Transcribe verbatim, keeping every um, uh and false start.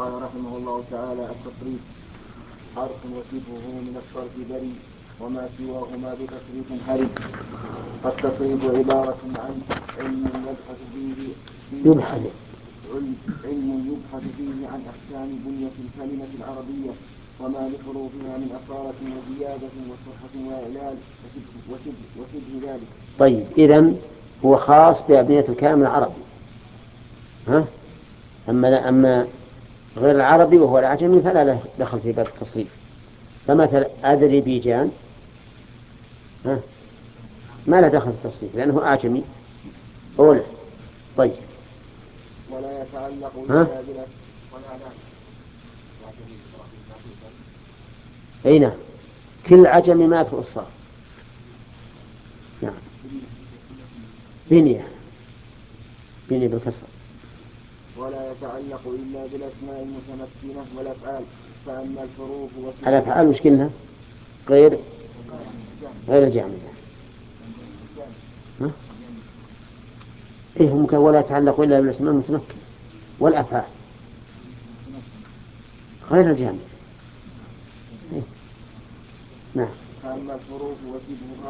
قال رحمه الله تعالى: التصريف حرف وشبهه من الصرف بريء، وما سواهما بتصريف حري. التصريف عبارة عن علم يبحث فيه يبحث علم يبحث فيه عن أحكام بنية الكلمة العربية وما لحروفها من أصالة وزيادة وصحة وإعلال وشبه, وشبه ذلك. طيب، إذن هو خاص بأبنية الكلام العربي، ها؟ أما لا أما غير العربي وهو العجمي فلا له دخل في باب التصريف. فمثل أذربيجان، ها؟ ما له دخل في التصريف لأنه أعجمي أوله. طيب، ولا يتعلق ها؟ إلا بلا ولا لا أين كل عجمي ما يدخل الصرف. نعم، بنية بنية بالكسر. ولا يتعلق إلا بالأسماء المتمكنة والأفعال. فأما الحروف الأفعال وش قلنا؟ غير غير الجامدة. ها؟ إيه هم ولا يتعلق إلا بالأسماء المتمكنة والأفعال غير الجامدة. إيه؟ نعم. فأما الحروف وشبهها